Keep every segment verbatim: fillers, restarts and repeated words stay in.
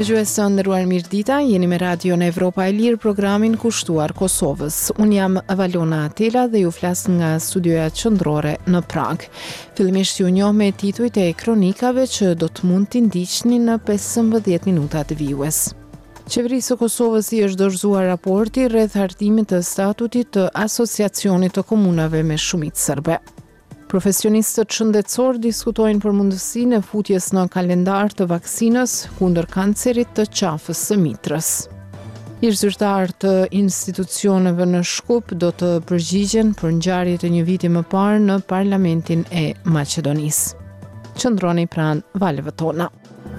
Dëgjues të nderuar, mirëdita, jeni me Radion Evropa e Lirë, programin kushtuar Kosovës. Unë jam Valona Atela dhe ju flas nga studioja qendrore në Prag. Fillimisht ju njoh me titujt e kronikave që do të mund t'i ndiqni në pesëmbëdhjetë minuta të vijues. Qeverisë së Kosovës i është dorëzuar raporti rreth hartimit të statutit të Asociacionit të Komunave me Shumicë Serbe. Profesionistët shëndetësor diskutojnë për mundësinë e futjes në kalendar të vaksinës kundër kancerit të qafës së mitrës. Ish zyrtar të institucioneve në Shkup do të përgjigjen për ngjarjet e një viti më parë në Parlamentin e Maqedonisë. Qëndroni pranë valeve tona.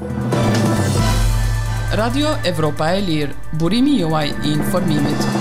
Radio Evropa e Lirë, burimi juaj i informimit.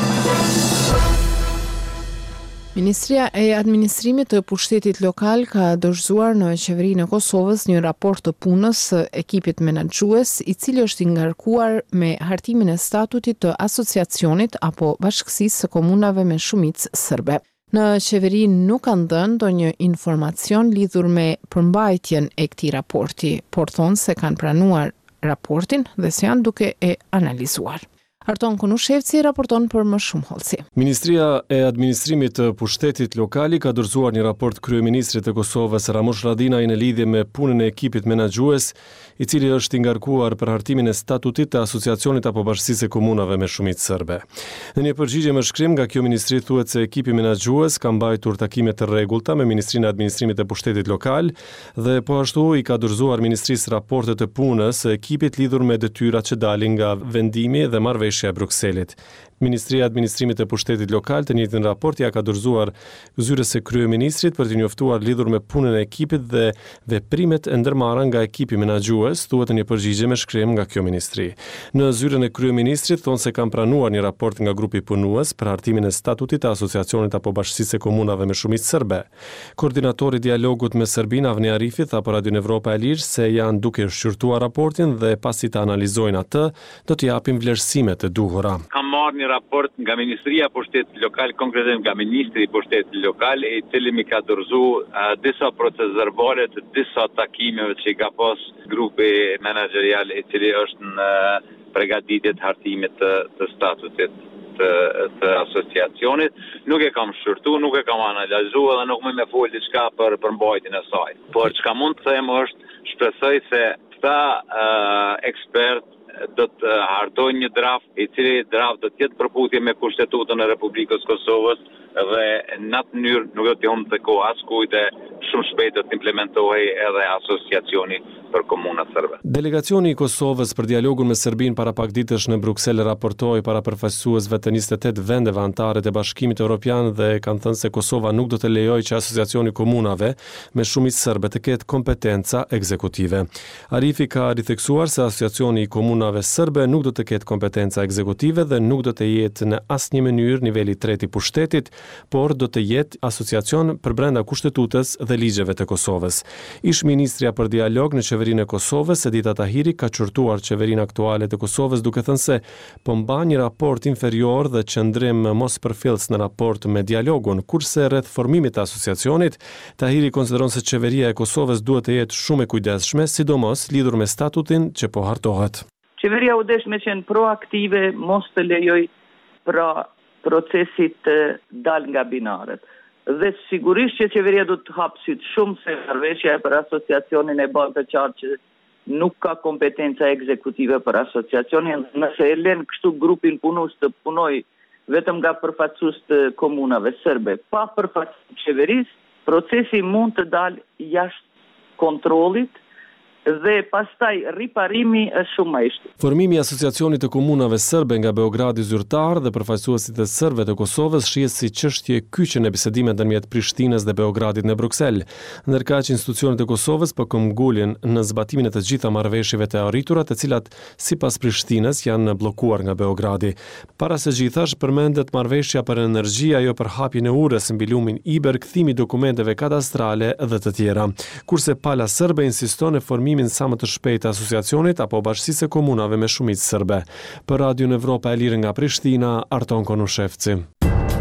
Ministria e Administrimit të Pushtetit Lokal ka dorëzuar në qeverinë e Kosovës një raport të punës së ekipit menaxhues, i cili është i ngarkuar me hartimin e statutit të asociacionit apo bashkësisë së komunave me shumicë serbe. Në qeveri nuk kanë dhënë ndonjë informacion lidhur me përmbajtjen e këtij raporti, por thonë se kanë pranuar raportin dhe se janë duke e analizuar. Arton Konushevci raporton për më shumë hollësi. Ministria e Administrimit të Pushtetit Lokali ka dorëzuar një raport kryeministrit të Kosovës Ramush Haradinaj në lidhje me punën e ekipit menaxhues, i cili është i ngarkuar për hartimin e statutit të asociacionit apo bashkësisë së komunave me shumicë serbe. Në një përgjigje me shkrim nga kjo ministri thuhet se ekipi menaxhues ka mbajtur takime të rregullta me Ministrinë e Administrimit të Pushtetit Lokal dhe po ashtu i ka dorëzuar ministrisë raportet të punës së ekipit lidhur me detyrat që dalin nga vendimi dhe marrëveshja e Brukselit. Ministria e Administrimit të Pushtetit Lokal të njëjtin raport ja ka dorëzuar zyrës së kryeministrit për të njoftuar lidhur me punën e ekipit dhe veprimet e ndërmarra nga ekipi menaxhues, thuhet në një përgjigje me shkrim nga kjo ministri. Në zyrën e kryeministrit thonë se kanë pranuar një raport nga grupi punues për hartimin e statutit të asociacionit apo bashkësisë së komunave me shumicë serbe. Koordinatori i dialogut me Serbinë Avni Arifi tha për Radio Evropa e Lirë se janë duke shqyrtuar raportin dhe pasi ta analizojnë atë, do t'i japin vlerësimet e duhura. Kam marrë një raport nga Ministria e Pushtetit Lokal, konkretisht nga Ministri i Pushtetit Lokal, i cili mi ka dorëzuar uh, disa procese verbale të disa takimeve që ka pas grupi menaxherial i cili është në uh, përgatitje të hartimit të, të statutit të, të asociacionit. Nuk e kam shqyrtuar, nuk e kam analizuar dhe nuk më me fol diçka për përmbajtjen e saj. Por çka mund të them është, shpresoj se këta uh, ekspert do të hartojnë një draft i cili draft do të jetë përputhje me Kushtetutën e Republikës Kosovës dhe në atë mënyrë nuk do të humbë të kohë askujt dhe shumë shpejt do të implementohej edhe asociacioni për komunat serbe. Delegacioni i Kosovës për dialogun me Serbinë para pak ditësh në Bruksel raportoi para përfaqësuesve të njëzet e tetë vendeve anëtare të Bashkimit Evropian dhe kanë thënë se Kosova nuk do të lejojë që asociacioni komunave me shumicë serbe të ketë kompetenca ekzekutive. Arifi ka ritheksuar se asociacioni i komunave serbe nuk do të ketë kompetenca ekzekutive dhe nuk do të jetë në asnjë mënyrë niveli tre i pushtetit, por do të jetë asociacion për brenda Kushtetutës dhe ligjeve të Kosovës. Ish ministrja për dialog në qeverinë e Kosovës, Edita Tahiri, ka çortuar qeverinë aktuale të Kosovës duke thënë se po mban një raport inferior dhe qëndrim mos përfillës në raport me dialogun, kurse rreth formimit të asociacionit, Tahiri konsideron se qeveria e Kosovës duhet të jetë shumë e kujdesshme, sidomos lidhur me statutin që po hartohet. Qeveria u desh me qenë proaktive, mos të lejoj pra procesit të dal nga binaret. Dhe sigurisht që qeveria do të hapë sytë shumë se marrëveshja për asociacionin e bën të qartë që nuk ka kompetenca ekzekutive për asociacionin. Nëse e lën kështu grupin punues të punoj vetëm nga përfaqësues të komunave serbe, pa përfaqësues të qeverisë, procesi mund të dalë jashtë kontrollit dhe pastaj riparimi është shumë më i shtuar. Formimi i asociacionit të komunave serbe nga Beogradi zyrtar dhe përfaqësuesit e serbëve të Kosovës shihet si çështje kyçe në bisedimet ndërmjet Prishtinës dhe Beogradit në Bruksel, ndërkaq institucionet e Kosovës po këmbgulin në zbatimin e të gjitha marrëveshjeve të arritura, të cilat sipas Prishtinës janë bllokuar nga Beogradi. Para së gjithash përmendet marrëveshja për energji, ajo për hapjen e urës mbi lumin Iber, kthimi i dokumenteve kadastrale dhe të tjera. Kurse pala serbe insiston në formimin sa më të shpejtë të asociacionit apo bashkësisë së komunave me shumicë serbe. Për Radio Evropa e Lirë nga Prishtina, Arton Konushevci.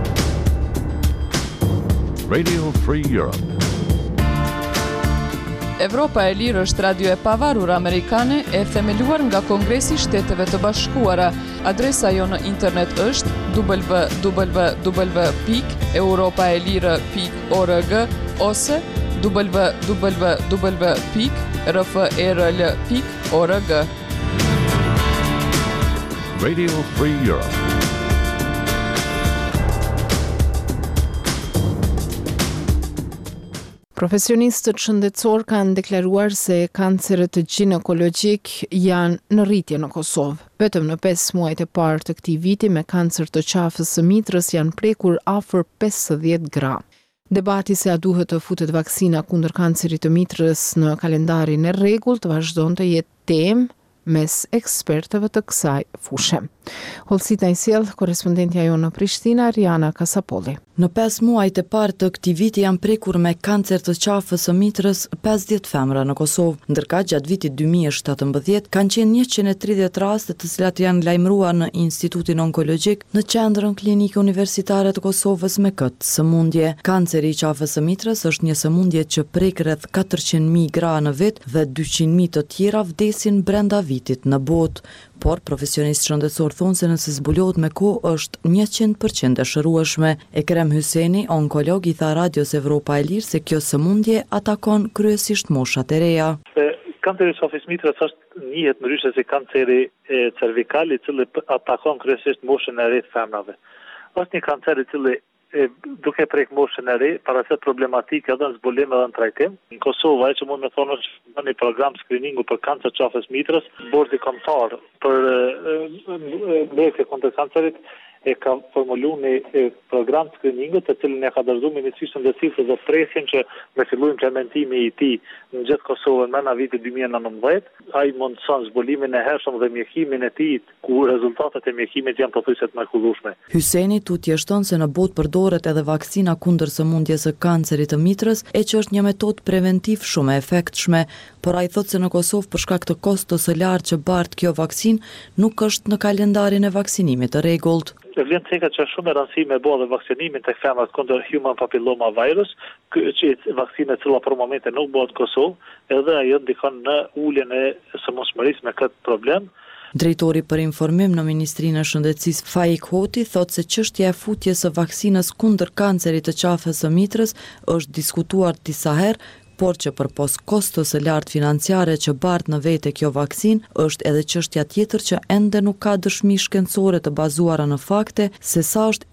Radio Free Europe. Evropa e Lirë është radio e pavarur amerikane e themeluar nga Kongresi i Shteteve të Bashkuara. Adresa jo në internet është w w w pikë europaelire pikë org ose w w w pikë r f e r l pikë org. Radio Free Europe. Profesionistët shëndetësor kanë deklaruar se kancerët ginekologjik janë në rritje në Kosovë. Vetëm në pesë muajt e parë të këtij viti me kancer të qafës së mitrës janë prekur afër pesëdhjetë gra. Debati se a duhet të futet vaksina kundër kancerit të mitrës në kalendarin e rregullt vazhdon të jetë temë mes ekspertëve të kësaj fushe. Holsita i sjell korrespondentja jonë në Prishtina, Riana Kasapolli. Në pesë muajt e parë të këtij viti janë prekur me kancer të qafës së mitrës pesëdhjetë femra në Kosovë, ndërka gjatë vitit dy mijë e shtatëmbëdhjetë kanë qenë njëqind e tridhjetë raste të cilat janë lajmëruar në Institutin Onkologjik në Qendrën Klinike Universitare të Kosovës me këtë sëmundje. Kanceri i qafës së mitrës është një sëmundje që prek rreth katërqind mijë gra në vit dhe dyqind mijë të tjera vdesin brenda vitit në botë. Por profesionist shëndetësor thonë se nëse zbulohet me kohë është njëqind përqind e shërueshme. Ekrem Hyseni, onkolog, i tha Radios Evropa e Lirë se kjo sëmundje atakon kryesisht moshat e reja. Kanceri i qafës mitrës është njihet ndryshe si kanceri cervikal i cili atakon kryesisht moshën e re të femrave. Është një kancer i cili E, duke prek moshën e re, paraset problematikë edhe në zbulim edhe në trajtim. Në Kosovë, e që mund me thonë është një program screeningu për kancer qafës mitrës, bordi kombëtar për mbrojtje kundër kancerit e ka formulu një program screeningu të cilin e ka dorëzuar Ministrisë së Shëndetësisë dhe presin që me fillu implementimi i tij në gjithë Kosovën mëna vitit dy mijë e nëntëmbëdhjetë. Ai mundson zbulimin e hershëm dhe mjekimin e tij ku rezultatet e mjekimit janë pothuajse të mrekullueshme. Hyseni tutje shton se në botë përdoret edhe vaksina kundër sëmundjes së kancerit të mitrës, e që është një metodë preventiv shumë e efektshme, por ai thotë se në Kosovë për shkak të kostos së lartë që bart kjo vaksinë nuk është në kalendarin e vaksinimit të rregullt. Vlen të thekë që është shumë e rëndësishme me bëllë vaksinimin të femrat kundër human papilloma virus, që vaksina e cila për momentin nuk bëhet në Kosovë, edhe ajo ndikon në uljen e sëmundshmërisë me këtë problem. Drejtori për informim në Ministrinë e Shëndetësisë Faik Hoti thotë se çështja e futjes së vaksinës kundër kancerit të qafës së mitrës është diskutuar disa herë, por që përpos kostos së lartë financiare që bart në vete kjo vaksinë, është edhe çështja tjetër që ende nuk ka dëshmi shkencore të bazuara në fakte se sa është